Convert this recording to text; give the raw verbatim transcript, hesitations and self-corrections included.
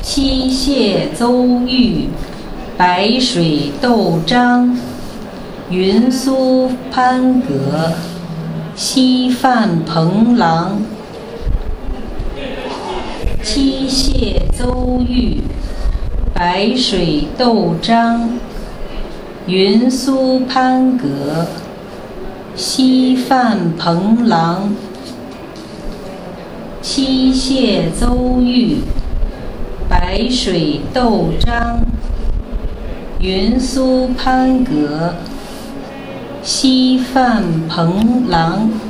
七谢邹豫，白水斗张。云苏攀阁，西泛蓬狼。七谢邹豫，白水斗张。云苏攀阁，西泛蓬狼。七谢邹豫，白水斗张。云苏攀阁，西泛蓬狼。